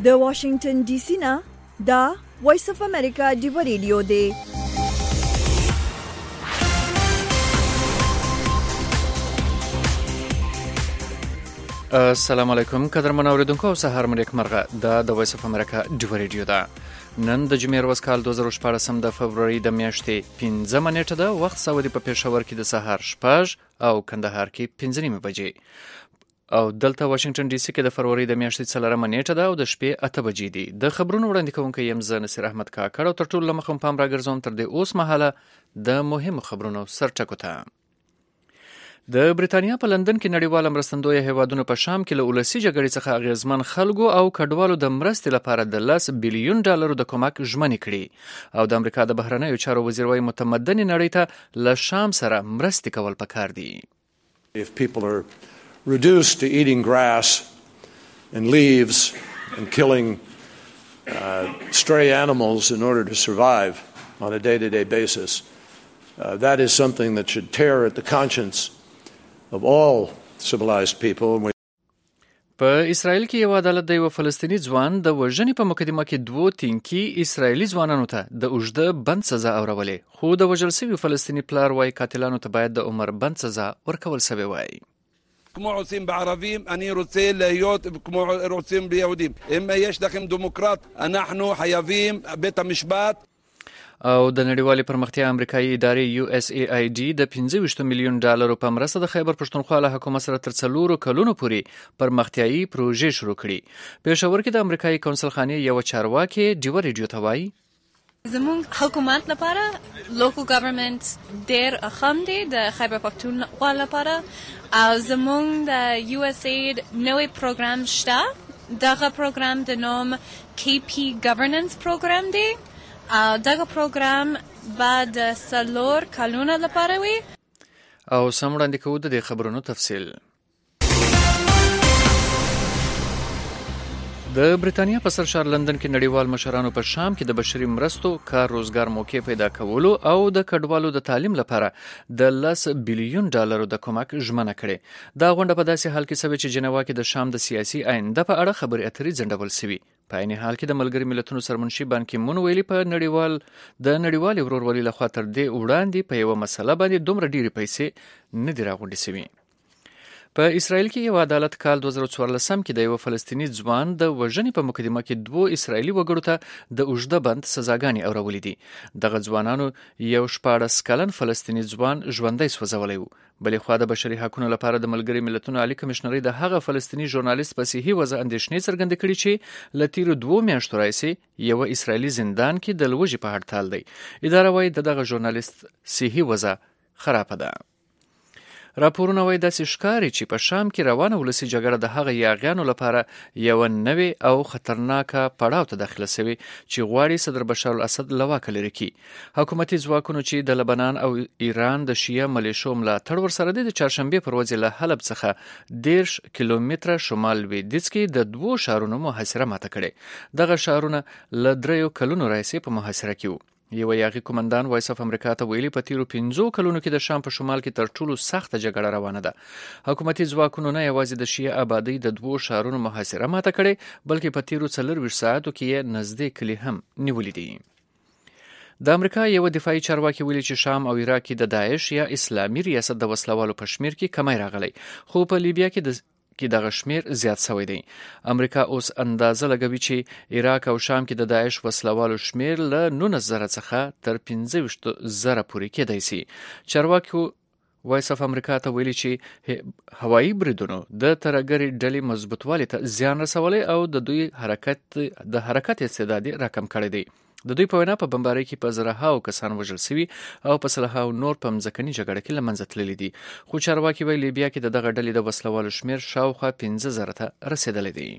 د واشنگټن ډي سي نه دا وایس اف امریکا ډیو ریډیو دی. السلام علیکم قدرمن اوریدونکو او سهار مو نیکمرغه. دا د وایس اف امریکا ډیو ریډیو ده. نن د جمعې ورځ کال 2014 د فبرवरी د میاشتې 15 نیټه ده. وخت سعودي په پېښور کې د سهار 6 او کندهار کې 15 بجې او دلته واشنگټن ډي سي کې د فبرवरी د میاشتې 4 نیټه ده او د شپې 8 بجې دي. د خبرونو وړاندې کوونکی یم زه نصیر احمد کاکړ او تر ټولو لمخم پام راګرځوم تر دې اوس مهاله د مهمو خبرونو سرټکو ته. د بریتانیا په لندن کې نړیوال مرستندوی هیوادونو په شام کې له ولسی جګړې څخه اغیزمن خلکو او کډوالو د مرستې لپاره د $10 بلیون د کومک ژمنې کړي او د امریکا د بهرنیو چارو وزیر وايي متمدن نړۍ ته له شام سره مرستې کول پکار دي. If people are reduced to eating grass and leaves and killing stray animals in order to survive on a day-to-day basis, that is something that should tear at the conscience of all civilized people. په اسرائیل کې یو عدالت د یو فلسطینی ځوان د وژنې په مقدمه کې 2 تنکي اسرائیلي ځوانانو ته د اوږده بند سزا اورولې، خو د وژل شوي فلسطینی پلار وايي قاتلانو ته باید د عمر بند سزا ورکول شوی وای. כמו עושים בערבים, אני רוצה להיות כמו רוצים ביהודים. אם יש לכם דמוקרט, אנחנו חייבים בית המשפט. او د نړیوالې پرمختیا امریکایي ادارې USAID د $25 میلیون په مرسته د خیبر پښتونخوا له حکومت سره تر 4 کلونو پورې پرمختیایي پروژې شروع کړي. پېښور کې د امریکایي کونسل خانې یو چارواکي ډیو ریډیو ته وایي زموږ حکومت لپاره لوکل ګورنمنت ډېر اهم دی د خیبر پښتونخوا لپاره او زموږ د USAID نوې پروګرام شته. دغه پروګرام د نوم KP Governance پروګرام دی. دغه پروګرام بعد 4 کلونه لپاره وي. او سم وړاندې کوو د خبرونو تفصیل. د بریتانیا په سرشار لندن کې نړیوال مشرانو په شام کې د بشري مرستو کار روزګار موقع پیدا کولو او د کډوالو د تعلیم لپاره د $10 بلیون د کومک ژمنه کړې. دا غونډه په داسې حال کې شوې چې جنیوا کې د شام د سیاسي آینده په اړه خبرې اترې ځنډول شوې. په عین حال کې د ملګري ملتونو سرمنشي بان کی مون ویلي په نړیوال ورورولۍ لخوا تر دې وړاندې په یو مسله باندې دومره ډېرې پیسې نه دي راغونډې شوې. په اسرائیل کې یو عدالت کال 2014 کې د یو فلسطینی ځوان د وژنې په مقدمه کې 2 اسرائیلي وګړو ته د اوږده بند سزاګانې اورولې دي. دغه ځوانانو یو 14 کلن فلسطینی ځوان ژوندی سوځولی و. بلې خوا د بشري حقوقو لپاره د ملګري ملتونو عالی کمشنري د هغه فلسطینی ژورنالیست په صحي وضع اندېښنې څرګندې کړې چې له تیرو 2 میاشتو راهیسې یو اسرائیلي زندان کې د لوږې په هړتال دی. اداره وايي دغه ژورنالیست صحي وضع خرابه ده. راپورونه وايي داسې ښکاري چې په شام کې روانه ولسي جګړه د هغه یاغیانو لپاره یو نوې او خطرناکه پړاو ته داخله شوې چې غواړي صدر بشار الاسد له واکه لرې کړي. حکومتي ځواکونو چې د لبنان او ایران د شیعه ملیشو ملاتړ ورسره د چهارشنبې پر ورځ له حلب څخه 10 کیلومتره شمال لویدیځ کې د 2 ښارونو محاصره ماته کړې. دغه ښارونه له 3 کلونو راهیسې په محاصره کې وو. یو یاغي قومندان وایس اف امریکا ته ویلي په تیرو 15 کلونو کې د شام په شمال کې تر ټولو سخته جګړه روانه ده. حکومتي ځواکونو نه یوازې د شیعه آبادی د 2 ښارونو محاصره ماته کړې بلکې په تیرو 24 ساعتو کې یې نږدې کلی هم نیولې دي. د امریکا یو دفاعي چارواکي ویلي چې شام او عراق کې د داعش یا اسلامي ریاست د وسلوالو په شمیر کې کمی راغلی، خو په لیبیا کې دغه شمیر زیات شوی دی. امریکا اوس اندازه لګوي چې عراق او شام کې د داعش وسلوالو شمیر له 19,000 څخه تر 15,000 پورې کېدای شي. چارواکي وایس اف امریکا ته ویلي چې هوایي بریدونو د ترهګرې ډلې مضبوطوالي ته زیان رسولی او د دوی حرکت استعداد راکم کړی دی. د دوی په وینا په بمبارۍ کې په زرهاو کسان وژل شوي او په سلهاو نور په مځکني جګړه کې له منځه تللي دي. خو چارواکي وایي لیبیا کې د دغه ډلې د وسلوالو شمیر شاوخوا 15,000 ته رسېدلی دی.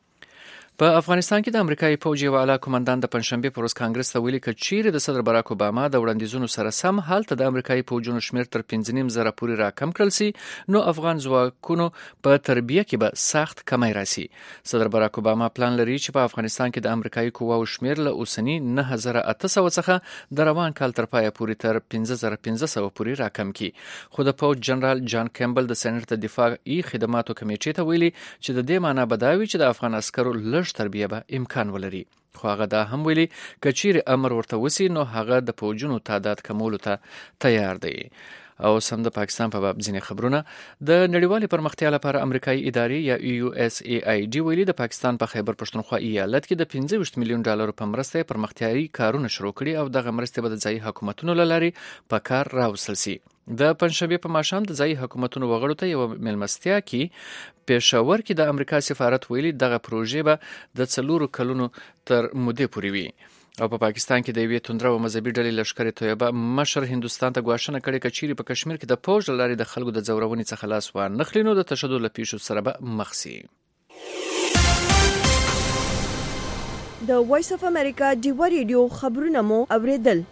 په افغانستان کې د امریکایي پوځ یو اعلی قومندان د پنځشنبې پر ورځ کانګرس ته ویلي که چیرې د صدر باراک اوباما د وړاندیزونو سره سم هلته د امریکایي پوځونو شمیر تر 15,000 پورې راکم کړل شي نو افغان ځواکونو په تربیه کې به سخت کمی راسي. صدر باراک اوباما پلان لري چې په افغانستان کې د امریکایي قواو شمیر له اوسنی 9,800 څخه د روان کال تر پایه پورې تر 15,500 پورې راکم کړي. خو د پوځ جنرال جان کیمبل د سېنات د دفاعي خدماتو کمیټې ته ویلي چې د دې معنی به دا وي چې د افغان عسکرو لږ لږ تربیه به امکان ولري. خو هغه دا هم ویلي که چیرې امر ورته وسی نو هغه د پوجونو تعداد کمولو ته تیار دی. او سم د پاکستان په باب ځینې خبرونه. د نړیوالې پرمختیا لپاره امریکایي ادارې یا USAID ویلي د پاکستان په خیبر پښتونخوا ایالت کې د 25 میلیون ډالر په مرسته پرمختیایي کارونه شروع کړي او دغه مرستې به د ځایي حکومتونو له لارې په کار راوستل شي. د پنځشنبه په ماښام د ځایي حکومتونو وغړو ته یو مېلمستیا کې پېښور کې د امریکا سفارت ویلي دغه پروژې به د 4 کلونو تر مودې پورې وي. او په پاکستان کې د یوې توندره او مذهبي ډلې لشکر طیبه مشر هندوستان ته ګواښنه کړې چې چیرې په کشمیر کې د فوج له لارې د خلکو د ځورونې څخه لاس وانخلي نو د تشدد له پیښو سره به مخ شي. د وایس اف امریکا ډیوا ریډیو خبرونه مو اوریدل.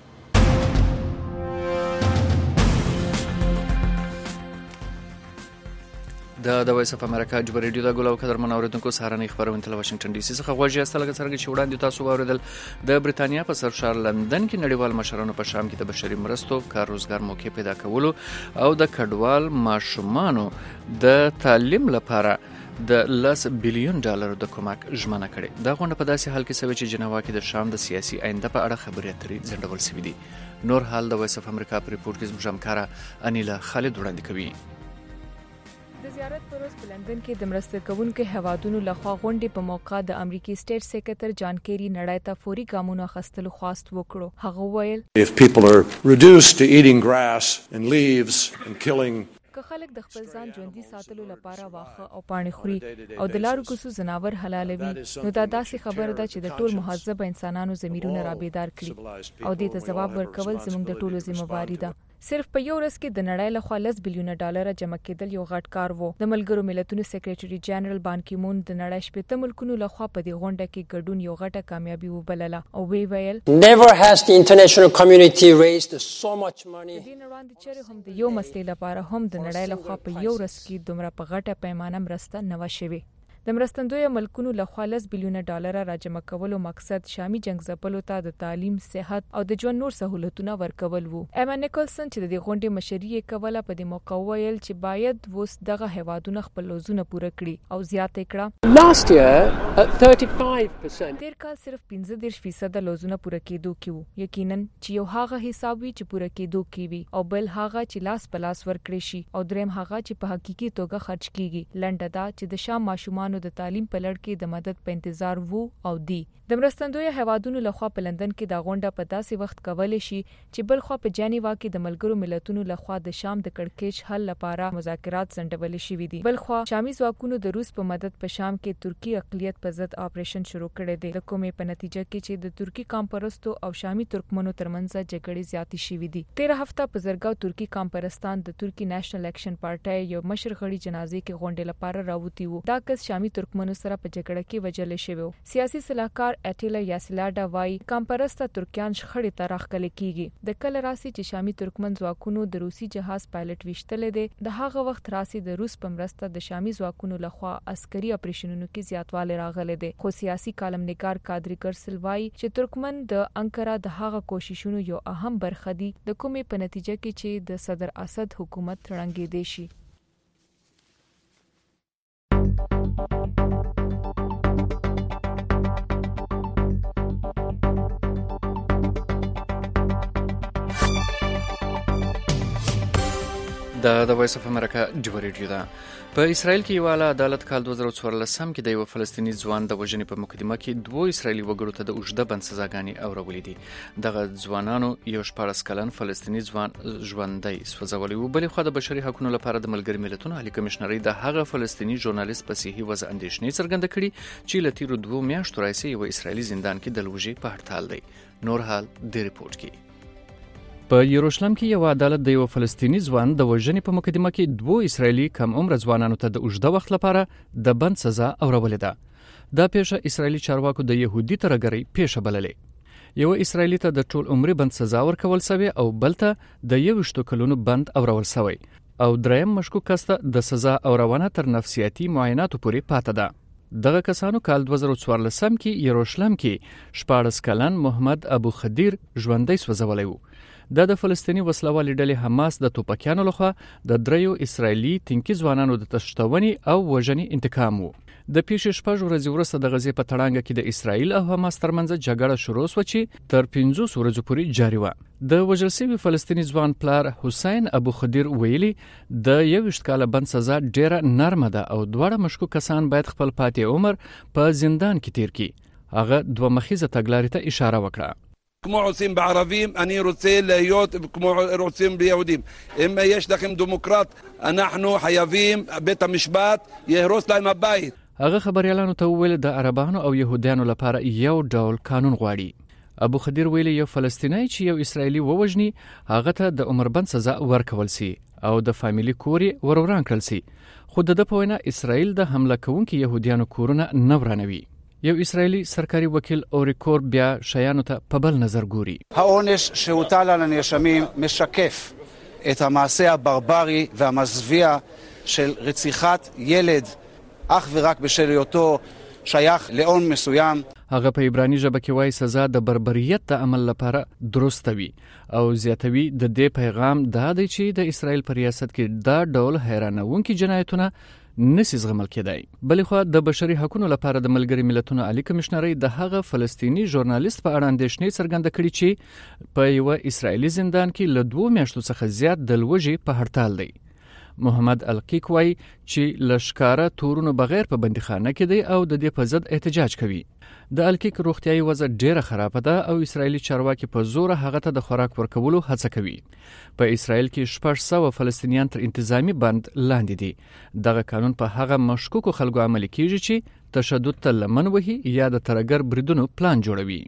د وایس اف امریکا ډیوا ریډیو د ګولو قدر منوریدونکو سهارنۍ خبرونه تل واشنگټن ډي سي څخه غواړي چې لکه څنګه چې وړاندې تاسو واوریدل د بریتانیا په سرشار لندن کې نړیوال مشرانو په شام کې د بشري مرستو کار روزګار موقع پیدا کولو او د کډوال ماشومانو د تعلیم لپاره د $10 بلیون د کومک ژمنه کړې. دا غونډه په داسې حال کې شوې چې جنوا کې د شام د سیاسي آینده په اړه خبرې اترې ځنډول شوې دي. نور حال د وایس اف امریکا په ریپورت کې زموږ همکاره انیلا خالد وړاندې کوي. د زیارت پر ورځ په لندن کې د مرسته کوونکو هیوادونو لخوا غونډې په موقع د امریکای سټیټ سیکریټر جان کیری نړۍ ته فوري ګامونه اخیستلو خواست وکړو. هغه ویل If people are reduced to eating grass and leaves and killing که خلک د خپل ځان ژوندۍ ساتلو لپاره واخه او پاڼې خوري او د لارو کوڅو ځناور حلالوي نو دا داسې خبره ده چې د ټول مهذب انسانانو ضمیرونه را بیدار کړي او دې ته ځواب ورکول زموږ د ټولو ذمہواری ده. صرف په یو ورځ کې د نړۍ لخوا $10 بلیون جمع کېدل یو غټ کار وو. د ملګرو ملتونو سیکریټري جنرال بان کی مون د نړۍ 15 ملکونو لخوا په دې غونډه کې ګډون یو غټه کامیابی وبلله او ویل Never has the international community raised so much money. د دې وړاندې چې هم د یو مسلې لپاره هم د نړۍ لخوا په یو ورځ کې دومره په غټه پیمانه مرسته نه وشوي. د مرستندوی ملکونو لخوا $10 بلیون را جمع کولو مقصد شامي جنگ ځپلو ته د تعلیم، صحت او د ژوند نور سہولتونه ورکول وو. ایما نیکلسن چې د دې غونډې مشري کوله په دې موقع ویل چې باید وس دغه هیوادونه خپل لوزونه پوره کړي او زیاته کړه. Last year at 35%. تیر کال صرف 15% لوزونه پوره کېدو کې وو. یقینا چې یو هغه حساب وي چې پوره کېدو کې وي او بل هغه چې لاس په لاس ورکړي شي او دریم هغه چې په حقيقي توګه خرج کیږي. لنډه دا چې د شام ماشومان د تعلیم په لړ کې د مدد په انتظار وو او دی. د مرستندوی هیوادونو لخوا په لندن کې دا غونډه په داسې وخت کولای شي چې بل خو په جنیوا کې د ملګرو ملتونو لخوا د شام د کړکېچ حل لپاره مذاکرات ځنډول شوي دي. بل خو شامي ځواکونو د روس په مدد په شام کې ترکی اقلیت په ضد اپریشن شروع کړی دی. د کومې په نتیجه کې چې د ترکی کامپرستو او شامي ترکمنو ترمنځ جګړې زیاتې شوې دي. 13 هفته په زرګاو ترکی کامپرستان د ترکی نېشنل اکشن پارټي یو مشر غړي جنازې کې غونډې لپاره راوتی وو. دا کس شامي ترکمنو سره په جګړه کې وجل شوی. سیاسي صلاحکار اټیلا یاسلاډا وای کامپرستا ترکیان شخړې ته راخکل کیږي. د کل راسي چې شامي ترکمن ځواکونو د روسي جهاز پایلټ وشتل دي د هغه وخت راسي د روس په مرسته د شامي ځواکونو لخوا عسکري اپریشنونو کې زیاتوالی راغلی دی. خو سیاسي کالمنګار کادری ګرسل وای چې ترکمن د انکارا د هغه کوششونو یو اهم برخه دي د کومې په نتیجه کې چې د صدر اسد حکومت تړنګېدی شي. د وایس اف امریکا ډیوا ریډیو ده. په اسرائیل کې یو اعلی عدالت کال 2014 کې د یو فلسطینی ځوان د وژنې په مقدمه کې 2 اسرائیلي وګړو ته د اوږده بند سزاګانې اورولې دي. دغه ځوانانو یو 14 کلن فلسطینی ځوان ژوندۍ سوځولې و. بلې خو د بشري حقوقو لپاره د ملګري ملتونو عالی کمشنري د هغه فلسطینی ژورنالیست په صحي وضع اندېښنې څرګنده کړې چې له تیرو 2 میاشتو راهیسې یو اسرائیلي زندان کې د لوږې په هړتال دی. نور حال د ریپورت کې په یروشلم کې یو عدالت د یو فلسطینی ځوان د وژنې په مقدمه کې 2 اسرائیلي کم عمر ځوانانو ته د اوږده وخت لپاره د بند سزا اورولې ده. دا پیښه اسرائیلي چارواکو د يهودي ترګرۍ پیښه بللې. یو اسرائیلي ته د ټول عمر بند سزا ورکول شوی او بل ته د 21 کلونو بند اورول شوی او دریم مشکوک کس ته د سزا اورونه تر نفسیاتي معایناتو پورې پاتې ده. دغه کسانو کال 2014 کې یروشلم کې 14 کلن محمد ابو خدیر ژوندۍ سوځولې وو. د فلسطینی وسلوالې ډلې حماس د توپکیانو لخوا د 3 اسرائیلي تنکي ځوانانو د تښتونې او وژنې انتقام وو. د پیښې 6 ورځې وروسته د غزې په تړانګه کې د اسرایل او حماس ترمنځ جګړه شروع شوه چې تر 15 ورځې پورې جاري وه. د وژل شوي فلسطیني ځوان پلار حسین ابو خدیر ویلي د 21 کاله بند سزا ډیره نرمه ده او دواړه مشکوک کسان باید خپل پاتې عمر په زندان کې تیر کړي. هغه دوه مخیزه تګلارې ته اشاره وکړه. כמו עושים בערבים, אני רוצה להיות כמו רוצים ביהודים. אם יש לכם דמוקרט, אנחנו חייבים, בית המשפט יהרוס להם הבית. هغه خبريالانو ته وویل د عربانو او يهودانو لپاره یو ډول قانون غواړي. ابو خدیر ویلي یو فلسطینی چې یو اسرایلی ووژني هغه ته د عمربند سزا ورکول سي او د فامیلی کوري وروران کړل سي. خو د په وینا اسرایل د حمله کوونکو يهودانو کورونه نه ورانوي. یو اسرائیلی سرکاري وکیل اوريکور بیا شایانو ته په بل نظر ګوري. העונש שהוטל על הנאשמים משקף את המעשה הברברי והמזוויע של רציחת ילד אך ורק בשל היותו שייך לאום מסוים. هغه په عبراني ژبه کې وایي سزا د بربریت د عمل لپاره درسته وي او زیاتوي د دې پیغام دا دی چې د اسرائیل په ریاست کې دا ډول حیرانونکي جنایتونه نسی زغمل کېدای. بلې خو د بشري حقوقو لپاره د ملګری ملتونو عالی کمشنري د هغه فلسطینی ژورنالیست په اړه اندېښنې څرګنده کړې چې په یو اسرایلی زندان کې له 2 میاشتو څخه زیات د لوږې په هړتال دی. محمد القیق وایي چې لشکاره تورونو بغیر په بندیخانه کې دی او د دې په ضد احتجاج کوي. د القیق روغتیايي وضع ډیره خرابه ده او اسرایلی چارواکي په زور هغه ته د خوراک ورکولو هڅه کوي. په اسرایل کې 600 فلسطینیان تر انتظامی بند لاندې دي. دغه قانون په هغه مشکوکو خلکو عملي کیږي چې تشدد ته لمن وهي یا د ترګر بریدونو پلان جوړوي.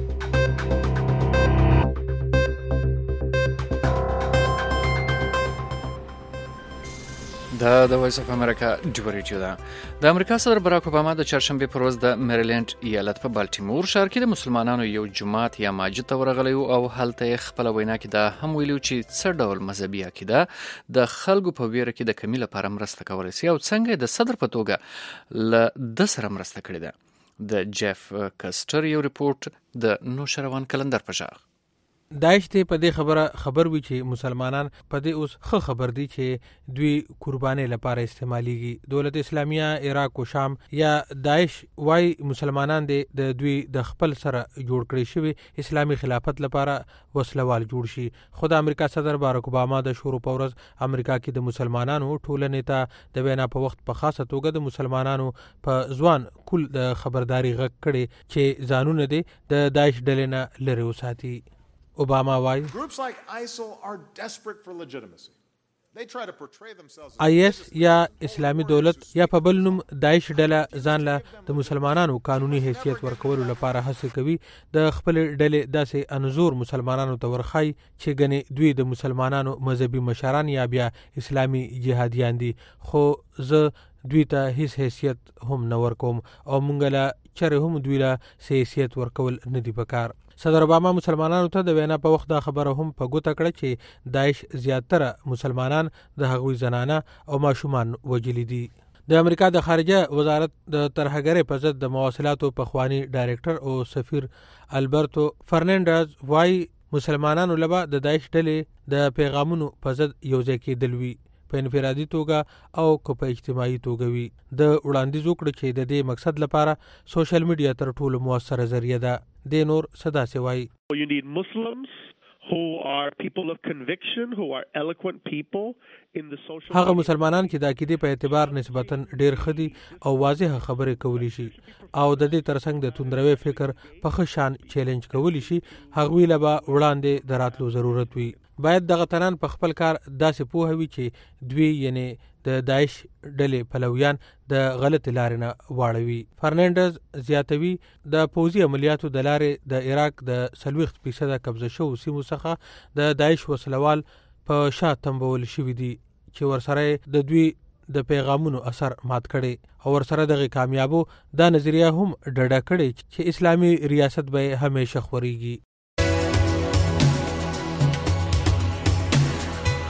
د وایس اف امریکا ډیوریډیو ده. د امریکا صدر باراک اوباما د چهارشنبه پر ورځ د میریلند ایالت په بالټیمور ښار کې د مسلمانانو یو جماعت یا مسجد ته ورغلی او هلته خپل وینا کې دا هم ویلو چې څه ډول مذهبي عقیده د خلکو په ویره کې د کمی لپاره مرسته کولای شي او څنګه د صدر په توګه له د سره مرسته کړې ده. د جیف کاستر یو ریپورت د نوشروان کلندر په شاخ. داعش ته په دې خبر وی چې مسلمانان په دې اوس خبر دي چې دوی قرباني لپاره استعماليږي. دولت اسلامیه عراق او شام یا داعش وای مسلمانان د دوی د خپل سره جوړ کړی شوی اسلامي خلافت لپاره وسلوال جوړ شي. خو د امریکا صدر باراک اوباما د شروع په ورځ امریکا کې د مسلمانانو ټولنې ته د وینا په وخت په خاصه توګه د مسلمانانو په ځوان کل د خبرداري غږ کړي چې ځانونه د داعش ډلې نه لري وساتي. Obama why groups like ISIL are desperate for legitimacy. They try to portray themselves IS یا اسلامی دولت یا په بل نوم داعش ډله ځان له د مسلمانانو قانوني حیثیت ورکولو لپاره هڅه کوي. د خپل ډلې داسې انزور مسلمانانو ته ورخای چې ګنې دوی د مسلمانانو مذهبي مشران یا بیا اسلامی جهادیان دي. خو زه دوی ته هیڅ حیثیت هم نه ورکوم او مونږ له چره هم دوی له حیثیت ورکول نه دی پکار. صدر اوباما مسلمانانو ته د وینا په وخت دا خبره هم په ګوته کړه چې داعش زیاتره مسلمانان د هغوی زنانه او ماشومان وجلی دي. د امریکا د خارجه وزارت د ترهګرۍ په ضد د مواصلاتو پخوانی ډایرکټر او سفیر البرتو فرناندز وای مسلمانانو لبا د داعش ډلې د پیغامونو په ضد یوځای کېدل وی په انفرادي توګه او په اجتماعي توګه وی. د وړاندیز وکړ چې د دې مقصد لپاره سوشل میډیا تر ټولو موثره ذریعہ ده. د نور صدا سوای You need Muslims who are people of conviction, who are eloquent people in the social هغه مسلمانان چې د عقیدې په اعتبار نسبتاً ډیر خدي او واضح خبرې کولی شي او د دې ترڅنګ د توندروي فکر په خشان چیلنج کولی شي. هغوی لبا وړاندې دراتلو ضرورت وي. باید دغه تنان په خپل کار داسې پوهوي چې دوی یعنی د داعش ډلې پلویان د غلط لارې نه واړوي. فرناندز زیاتوي د پوځي عملیاتو د لارې د عراق د 40% قبضه شوو سیمو څخه د داعش وسلوال په شا تنبول شوي دي چې ورسره د دوی د پیغامونو اثر مات کړي او ورسره دغه کامیابو دا نظریه هم ډډه کړي چې اسلامي ریاست به همیشه خوريږي.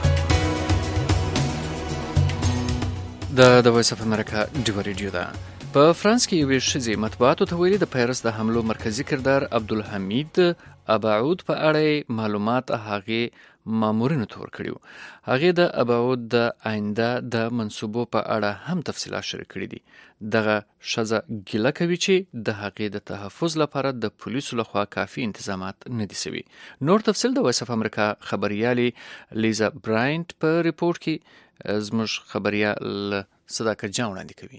د وایس اف امریکا ډیوریډیو ده. په فرانس کې یوې ښځې مطبوعاتو ته ویلي د پیرس د حملو مرکزی کردار عبدالحمید ابعود په اړه معلومات هغې مامورینو ته ورکړي وو. هغې د ابعود د آینده د منصوبو په اړه هم تفصیلات شریک کړي دي. دغه ښځه ګیله کوي چې د هغې د تحفظ لپاره د پولیسو لخوا کافي انتظامات نه دي سوي. نور تفصیل د وایس اف امریکا خبریالې لیزا براینټ په ریپورت کې زموږ خبریال صداقت جان وړاندې کوي.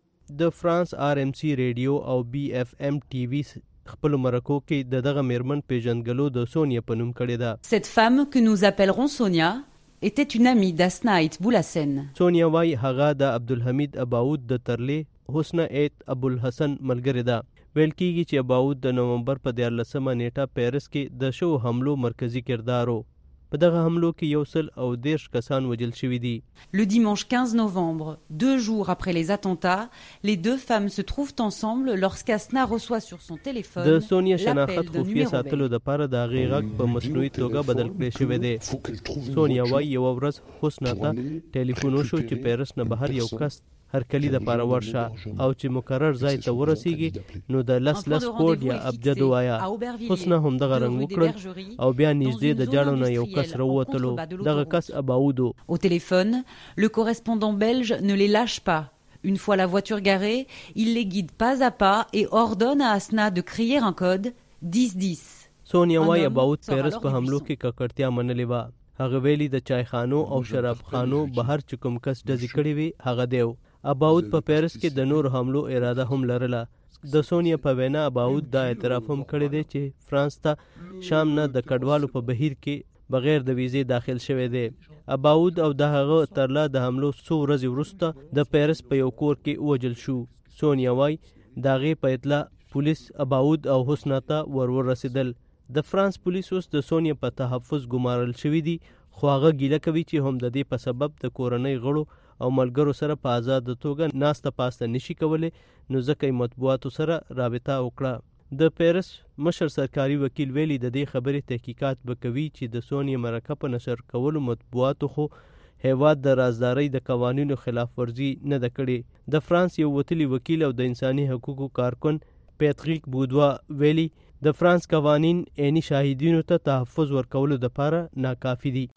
د فرانس RMC ریډیو او BFM TV خپل مرکو کې دغه میرمن پیژندګلو د سونیا په نوم کړې ده. Cette femme que nous appellerons Sonia était une amie d'Asna Ait Boulassen. سونیا وايي هغه د عبدالحمید اباود د ترلې حسنه ایت ابوالحسن ملګری ده. ویل کېږي چې اباود د نومبر په 14 نیټه پیرس کې د شو حملو مرکزی کردار و. په دغه حملو کې 110 کسان وژل شوي دي. Le dimanche 15 novembre, 2 jours après les attentats, les deux femmes se trouvent ensemble lorsqu'Asna reçoit sur son téléphone د سونیا شناخت خفیه ساتلو دپاره د هغې غږ په مصنوعي توګه بدل کړی شوی دی. سونیا وایي یوه ورځ حسنه ته ټلیفون وشو چې پیرس نه بهر یو کس هرکلي دپاره ورشه او چې مقرر ځای ته ورسیږي نو د لس کوډ یا ابجد ووایه. حسنه همدغه رنګ وکړل او بیا نږدې د جاړو نه یو کس راووتلو. دغه کس اباود و. Au téléphone, le correspondant belge ne les lâche pas. Une fois la voiture garée, il les guide pas à pas et ordonne à Asna de crier un code 10-10. سونیا وایي اباود پیرس په حملو کې ککړتیا منلې وه. هغه ویلي د چایخانو او شرابخانو بهر چې کوم کس ډزې کړې وي هغه دی. اباود په پیرس کې د نور حملو اراده هم لرله. د سونیا په وینا اباود دا اعتراف هم کړی دی چې فرانس ته شام نه د کډوالو په بهیر کې بغیر د ویزې داخل شوی دی. اباود او د هغه ترلا د حملو څو ورځې وروسته د پیرس په یو کور کې وژل شو. سونیا وایي د هغې په اطلاع پولیس اباود او حسنه ته ورسېدل. د فرانس پولیس اوس د سونیا په تحفظ ګمارل شوي دي خو هغه ګیله کوي چې هم د دې په سبب د کورنۍ غړو او ملګرو سره په آزاده توګه ناسته پاسته نشي کولی نو ځکه یې مطبوعاتو سره رابطه وکړه. د پیرس مشر سرکاري وکیل ویلي د دې خبرې تحقیقات به کوي چې د سونیا مرکه په نشر کولو مطبوعاتو خو هیواد د رازدارۍ د قوانینو خلاف ورزي نه ده کړې. د فرانس یو وتلی وکیل او د انساني حقوقو کارکن پیتریک بودوا ویلي د فرانس قوانین عیني شاهدینو ته تحفظ ورکولو دپاره ناکافي دي.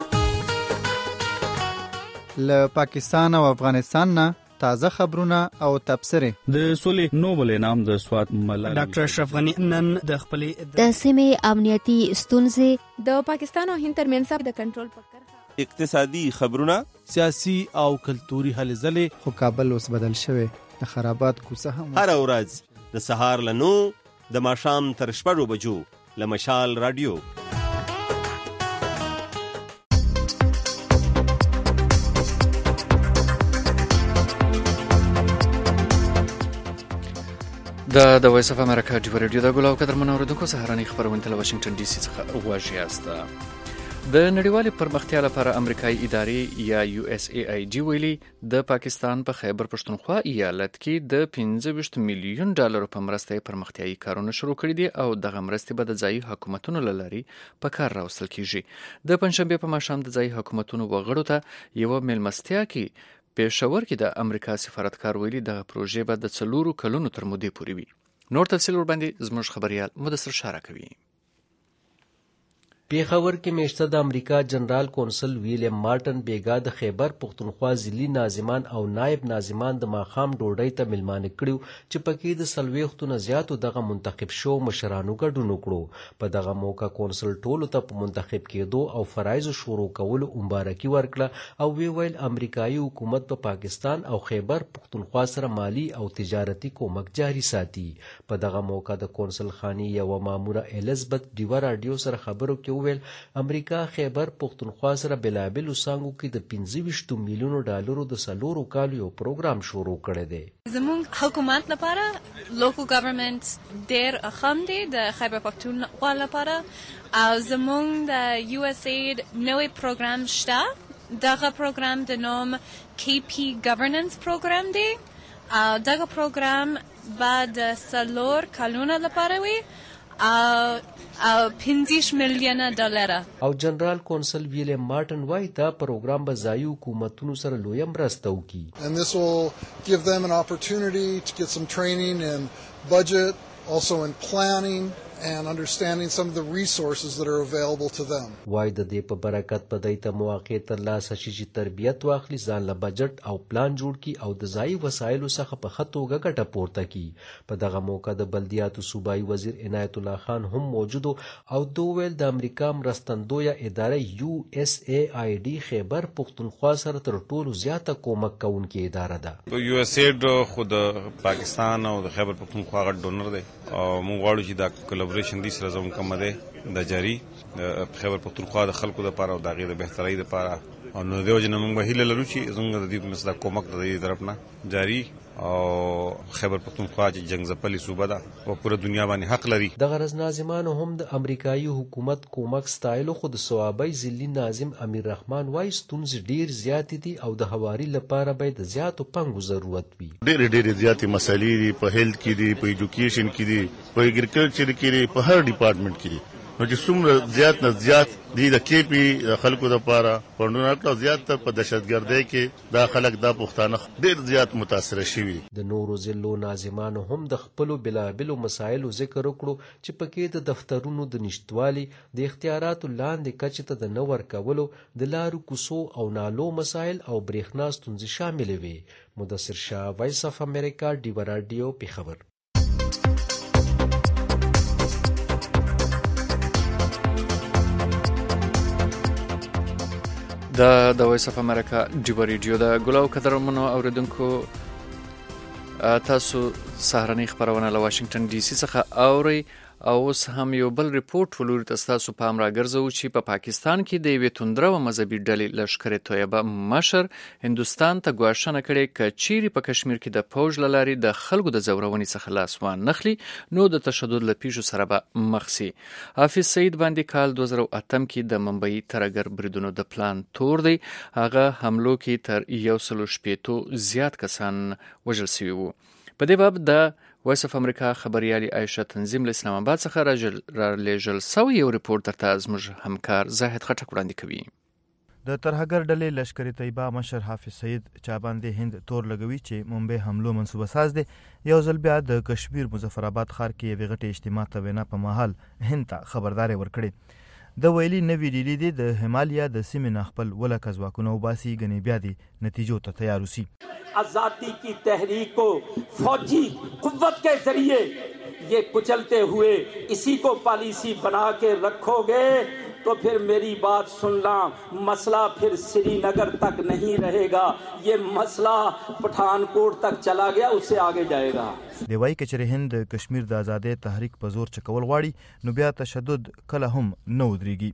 له پاکستان او افغانستان نه تازه خبرونه او تبصرې. د سولې نوبل انعام د سوات ملالۍ ډاکټر اشرف غنی نن د خپل د سیمې امنیتي ستونزې د پاکستان او هند ترمنځ د کنټرول په کرښه اقتصادي خبرونه سیاسي او کلتوري هلې ځلې. خو کابل اوس بدل شوی د خرابات کوڅه هم هر ورځ د سهار له 9 د ماښام تر 6 بجو له مشال رادیو. د وایس اف امریکا ډیو ریډیو د ګلاو قدر منوردونکو سهارنۍ خبرونه له واشنگټن ډي سي څخه غواړي یاست. د نړیوالې پرمختیا لپاره امریکایي ادارې یا USAID ویلي د پاکستان په خیبر پښتونخوا ایالت کې د 15 میلیون ډالر په مرسته پرمختیايي کارونه شروع کړي دي او دغه مرستې به د ځایي حکومتونو له لارې په کار راوستل کیږي. د پنځشنبه په ماښام د ځایي حکومتونو وغړو ته یو مېلمستیا کې پېښور کې د امریکا سفارتکار ویلي دغه پروژې به د 4 کلونو تر مودې پورې وي. نور تفصیل ورباندې زموږ خبريال مدثر شارع کوي. پیښور کې میشته د امریکا جنرال کونسل ویلیام مارټن بیګا د خیبر پښتونخوا ضلعي ناظمان او نائب ناظمان د ماښام ډوډۍ ته میلمانه کړیو چې پکې د 40 نه زیاتو دغه منتخب شو مشرانو ګډون وکړو. په دغه موقع کونسل ټولو ته په منتخب کېدو او فرایضو شروع کولو مبارکي ورکړه او وی ویل امریکایي حکومت په پاکستان او خیبر پښتونخوا سره مالی او تجارتي کومک جاري ساتي. په دغه موقع د کونسل خاني یو ماموره الیزابت ډیوا رادیو سره خبرو کې امریکا خیبر پښتونخوا سره بلابل وسانګو کې د 25 میلیونو ډالرو د 4 کالو یو پروګرام شروع کړی دی. زموږ حکومت لپاره لوکل ګورنمنت ډېر اهم دی د خیبر پښتونخوا لپاره او زموږ د USAID نوې پروګرام شته. دغه پروګرام د نوم KP Governance پروګرام دی او دغه پروګرام بعد 4 کلونو لپاره وي او 50 میلیونه ډالر. او جنرال کونسل ویلیام مارټن وایي دا پروګرام به ځایي حکومتونو سره لویه مرسته وکړي. And this will give them an opportunity to get some training in budget, also in planning and understanding some of the resources that are available to them. وای د دې په برکت په دای ته مواقع ترلاسه شي چې تربیت واخلي، ځان له بجټ او پلان جوړ کړي او د ځایي وسایلو څخه په ښه توګه ګټه پورته کړي. په دغه موقع د بلدیاتو صوبایي وزیر عنایت الله خان هم موجود او دوی ویل د امریکا مرستندویه اداره USAID خیبر پختونخوا سره تر ټولو زیاته کومک کوونکې اداره ده. USAID خو د پاکستان او د خیبر پختونخوا غټ ډونر دی او موږ غواړو چې دا کولابوریشن دي سره زموږ کومه دی د جاري د خیبر پختونخوا د خلکو لپاره او د هغې د بهترۍ لپاره او نو د دې وجې نه موږ به هیله لرو چې زموږ د دې مثلا کومک د دې طرف نه جاري او خیبر پختونخوا چې جنګ ځپلې صوبه ده او پوره دنیا باندې حق لري. د غرض ناظمانو هم د امریکایي حکومت کومک ستایلو خو د صوابۍ ضلعي ناظم امیر رحمان وایي ستونزې ډېر زیاتې دي او د هواري لپاره باید د زیاتو پانګو ضرورت وي. ډېرې زیاتې مسلې دي، په هیلث کې دي، په ایجوکیشن کې دي، په اګریکلچر کې دي، په هر ډپارټمنټ کې دي. نو چې څومره زیات نه زیات دي د KP خلکو لپاره پړنونه کړو زیات په دهشتګردۍ کې دا خلک دا پښتانه ډېر زیات متاثره شوي. د نورو ضلعو ناظمانو هم د خپلو بېلابېلو مسایلو ذکر وکړو چې پکې د دفترونو د نشتوالي، د اختیاراتو لاندې کچې ته د نه ورکولو، د لارو کوڅو او نالو مسایل او برېښنا ستونزې شاملې وې. مدثر شاه، وایس اف امریکا، ډیوه راډیو، پېښور. د وایس اف امریکا ډیوه ریډیو د ګلاو قدرمنو اوریدونکو تاسو سهارنۍ خبرونه له واشنگټن ډي سي څخه اورئ او اوس هم یو بل ریپورت ولوري تاسو پام راګرځو چې په پاکستان کې د یوې توندره او مذهبي ډلې لشکر طیبه مشر هندوستان ته ګواښنه کړې چې چیرې په کشمیر کې د فوج له لارې د خلکو د ځورونې څخه لاس وان نخلي نو د تشدد له پیښو سره به مخ شي. حافظ سعید باندې کال 2008 کې د ممبئی ترګر بریدونو د پلان تور دی. هغه حملو کې تر 160 زیات کسان وژل شوي وو. په دې باب د وایس اف امریکا خبريالي عائشه تنظیم له اسلام آباد څخه را لېږل سوی یو ریپورت درته زموږ همکار زاهد خټک وړاندې کوي. د ترهګر ډلې لشکر طیبه مشر حافظ سعید چا باندې هند تور لګوي چې ممبئی حملو منصوبه ساز دی. یو ځل بیا د کشمیر مظفر آباد ښار کې یوې غټې اجتماع ته وینا په مهال هند ته خبرداری ورکړې. د ویلي نوې ډیلي دی د हिमालय د سیمې نه خپل ولکه ځواکونه وباسي ګنې بیا دی نتیجو ته تیار اوسي. आजादी की तहरीक को फौजी कुव्वत के जरिए ये कुचलते हुए इसी को पॉलिसी बना के रखोगे तो फिर मेरी बात सुनना, मसला फिर श्रीनगर तक नहीं रहेगा, ये मसला पठानकोट तक चला गया, उससे आगे जाएगा. دی وایي که چېرې هند کشمیر د آزادۍ تحریک په زور چکول غواړي نو بیا تشدد کله هم نه ودرېږي.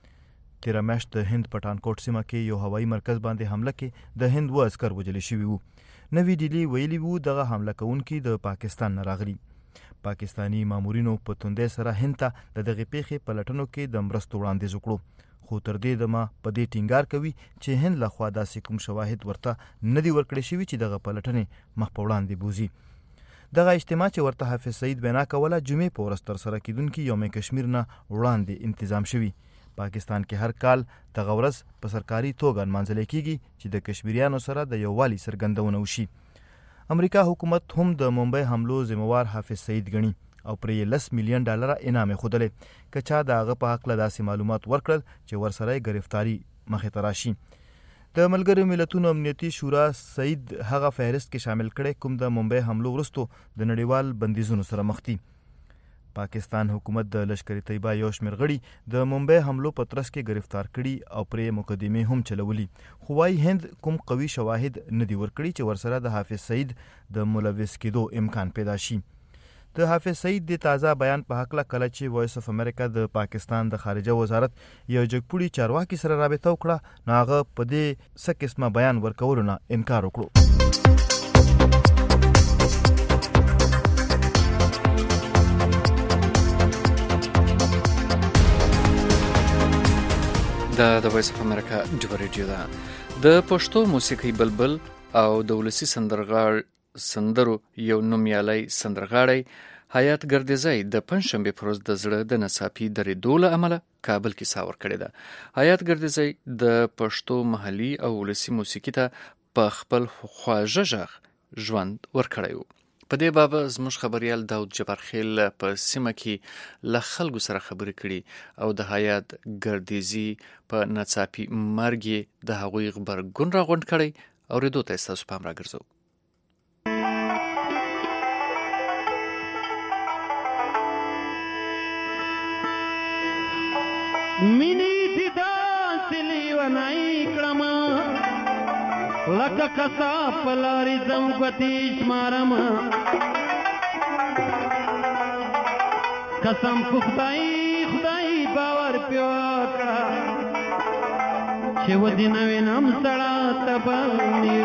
تیره میاشت د هند پټانکوټ سیمه کې یو هوایي مرکز باندې حمله کې د هند 2 عسکر وژل شوي وو. نوې ډیلي ویلي وو دغه حمله کوونکي د پاکستان نه راغلي. پاکستانی مامورینو په توندۍ سره هند ته د دغې پیښې په لټنو کې د مرستو وړاندیز وکړو، خو تر دې دمه په دې ټینګار کوي چې هند لخوا داسې کوم شواهد ورته نه دي ورکړی شوي چې دغه پلټنې مخ په وړاندې بوزي. دغه اجتماع چې ورته حافظ سعید وینا کوله جمعې په ورځ ترسره کیدونکي یوم کشمیر نه وړاندې انتظام شوي. پاکستان کې هر کال دغه ورځ په سرکاري توګه نمانځل کیږي چې د کشمیریانو سره د یووالي څرګندونه وشي. امریکا حکومت هم د ممبئی حملو ذمہوار حافظ سعید ګڼي او پرې $10 میلیون انعام یې که چا د هغه په هکله داسې معلومات ورکړل چې ورسره یې ګرفتاري مخې ته راشي. د ملګرو ملتونو امنیتي شورا سعید هغه فهرست کې شامل کړی کوم د ممبئی حملو وروستو د نړیوال بندیزونو سره مخ دي. پاکستان حکومت د لشکر طیبه یو شمېر غړي د ممبئی حملو په ترڅ کې گرفتار کړي او پرې مقدمې هم چلولي، خو وايي هند کوم قوي شواهد نه دي ورکړي چې ورسره د حافظ سعید د ملوث کېدو امکان پیدا شي. د حافظ سعید د تازه بیان په هکله کله چې وایس اف امریکا د پاکستان د خارجه وزارت یو جګپوړي چارواکي سره رابطه وکړه نو هغه په دې څه قسمه بیان ورکولو نه انکار وکړو. د وایس اف امریکا ډیوه ریډیو ده. د پښتو موسیقي بلبل او د ولسي سندرو یو نومیالی سندرغاړی حیات ګردیزی د پنځشنبې پر ورځ د زړه د ناڅاپي درېدو له امله کابل کې ساه ورکړې ده. حیات ګردیزی د پښتو محلي او ولسي موسیقي ته په خپل خواږه غږ ژوند ورکړی و. په دې بابه زموږ خبریال داود جبارخیل په سیمه کې له خلکو سره خبرې کړي او د حیات ګردیزي په ناڅاپي مرګ د هغوی غبرګون راغونډ کړی. اورېدو ته ستاسو پام راګرځو. مینی دیدا سلی ونای کړم لکه کسا پلاری زم غتیش مارم قسم خدای باور پیو کړه چې و دې نوې نام سړا تبنی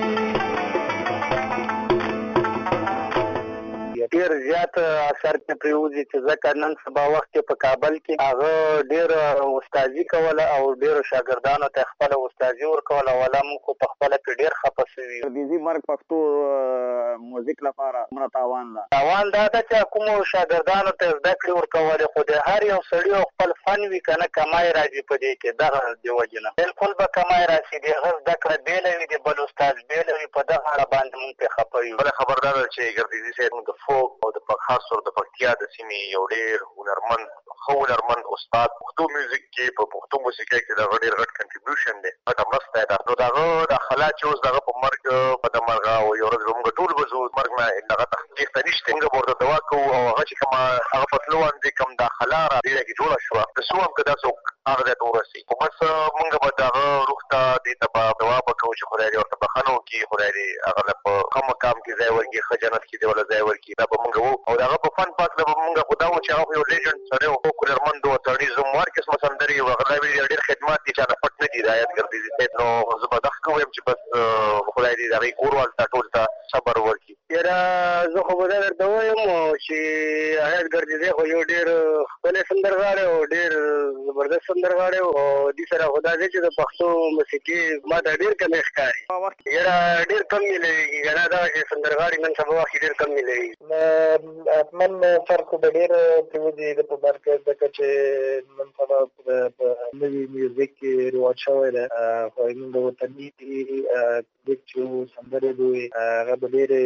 ډیر زیات اثر په پریوزي چې ځکه نن سبا وخت په کابل کې هغه ډیر استادي کوله او ډیر شاګردانو ته خپل استادي ورکوله ولا موږ په خپل کې ډیر خپه شوي. دې مرګ پښتو موزیک لپاره موږ تاوان دا چې کوم شاګردانو ته زده کړې ورکول خو د هر یو سړي خپل فن وی کنه کمای راځي په دې کې دغه دی وجنه بالکل به کمای راځي د هغه زده کړې بیل وي د بل استاد بیل وي په دغه اړه باندې موږ په خپه یو. بل خبردار چې ګردیزي سید موږ او د خاص طور د پکتیا د سیمې یو ډېر هنرمند استاد پښتو میوزیک کې په پښتو موسیقۍ کې د ډېر غټ کنټریبیوشن دی غټه مرسته ده. نو دغه د خلا چې اوس دغه په مرګ په د مرګ او یو ورځ موږ ټول وځو مرګ نه دغه تحقیق ته نشته موږ ورته دعا کوو او هغه چې کوم هغه په تلو باندې کوم د خلا را ډېره کې جوړه شوه د څو هم که داسې هغه ځای ته ورسي خو بس موږ به دغه روح ته دې ته به دعا به کوو چې خدای دې ورته بښنه وکړي خدای دې هغه له په ښه مقام کې ځای ورکړي ښه جنت کې دې وله ځای ورکړي دا به موږ وو او د هغه په فن پاس به موږ خو دا وو چې هغه یو لیجنډ سړی و هنرمند و تړي زموږ هر قسمه سندرې و هغه ډېر خدمات دي چې هغه پټ نه دي د حیات ګردیزي صاحب. نو زه به دغه ویم چې بس خدای دې د هغې کوروال ته ټول ته صبر ورکړي. یاره زه خو به دا درته وایم چې حیات ګردیزي خو یو ډېر ښکلی سندرغاړی او ډېر زبردست سندرغاړی او دې سره خو دا دی چې د پښتو موسیقي ما ته ډېر کمې ښکاري. یاره ډېر کم میلوېږي که نه دغسې سندرغاړي نن سبا وخت ډېر کم میلوېږي. حتما فرق به ډېر پرېوځي د په مرکز ځکه چې نن سبا په نوي میوزیک کې رواج شوی دی خو زموږ د وطني میوزیک چې سندرې دوی هغه به ډېرې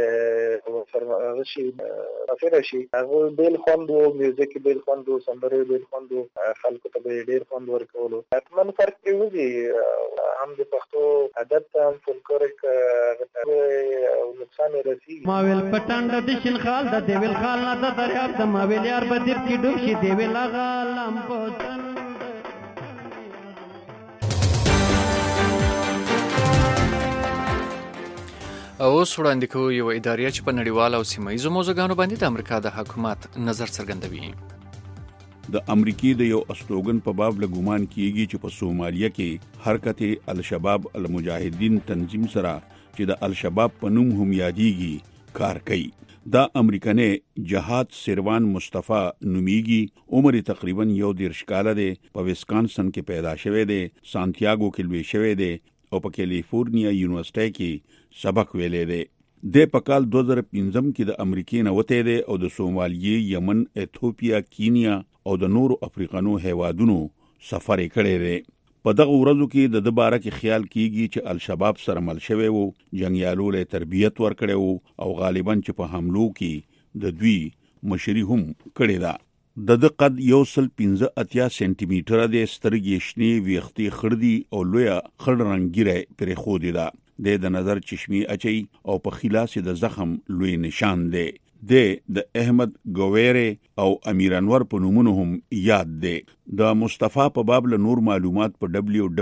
هغه شي مؤثره شي هغه بېل خوند و میوزیک یې بېل خوند و سندرې بیل خوند و خلکو ته به یې ډېر خوند ورکولو. حتما فرق پرېوځي هم د پښتو ادب ته هم فولکلوریک نقصان یې رسېږي. ما ویل پټانډه د شین خال د دیویل خال نه د دریاب د ما ویل یار به دیر کې ډوب شي دیویل هغه لامبو اوس وړاندې کوو یو اداریه چې په نړیوال او سیمه ییزو موضوعګانو باندې د امریکا د حکومت نظر څرګندوي. د امریکای د یو استوګن په باب له ګومان کیږي چې په سومالیه کې حرکت الشباب المجاهدین تنظیم سره چې د الشباب په نوم هم یادېږي کار کوي. دا امریکنی جهاد سروان مصطفی نومیږي. عمر تقریبا 11 کاله دی. په ویسکانسن کې پیدا شوی دی. سانتیاګو کې لوی شوی دی او په کیلیفورنیا یونیورسيټي کې سبق ویلې دی. د په کال 2015 کې د امریکای نه وته دی او د سومالیې، یمن، ایتھوپیا، کینیا او د نورو افریقانو هیوادونو سفر کړی دی. په دغه ورځو کې د باره کې خیال کیږي چې الشباب سره مل شوی وو، جنگیالو له تربیت ورکړی وو او غالبا چې په حملو کې د دوی مشري هم کړی ده. د قد 1.15 سانتي متره د سترګې شنې ویختي خړدي او لوی خړ رنگیره پرې خو دی ده. د نظر چشمي اچي او په خلاص د زخم لوی نشان دی. د احمد ګويره او امیر انور په نومونو هم یاد دی. د مصطفی په باب له نور معلومات په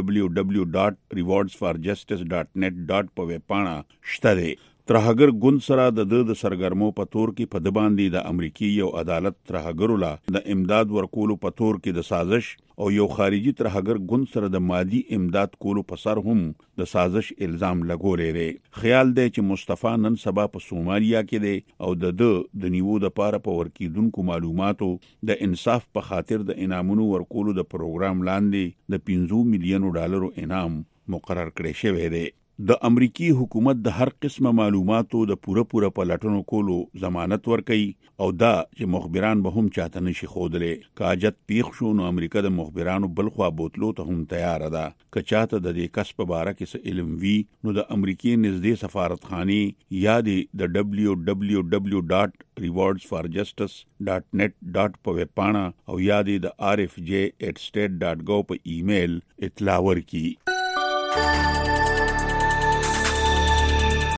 www.rewardsforjustice.net په ویب پاڼه شته دی. ترهګر ګوند سره د سرګرمو په تور کې په د باندې د امریکای یو عدالت ترهګرو لا د امداد ورکولو په تور کې د سازش او یو خارجي ترهګر ګوند سره د مادي امداد کولو په سر هم د سازش الزام لګولې دی. خیال دی چې مصطفی نن سبا په سومالیا کې دی او د نیوو د پاره په ورکیدونکو معلوماتو د انصاف په خاطر د انعامونو ورکولو د پروګرام لاندې د $15 مليون انعام مقرر کړی شوی دی. د امریکای حکومت د هر قسمه معلوماتو د پوره پلټنو کولو ضمانت ورکړي او دا چې مخبران به هم چاته نشي خودلې کاجت پیښ شو نو امریکا د مخبرانو بلخوا بوتلو ته هم تیار ده که چاته د دې کس په باره کې څه علم وي نو د امریکای نږدې سفارتخانه یا د www.rewardsforjustice.net په ویب پاڼه او یا د rfj@state.gov په ایمیل اطلاع ورکړي.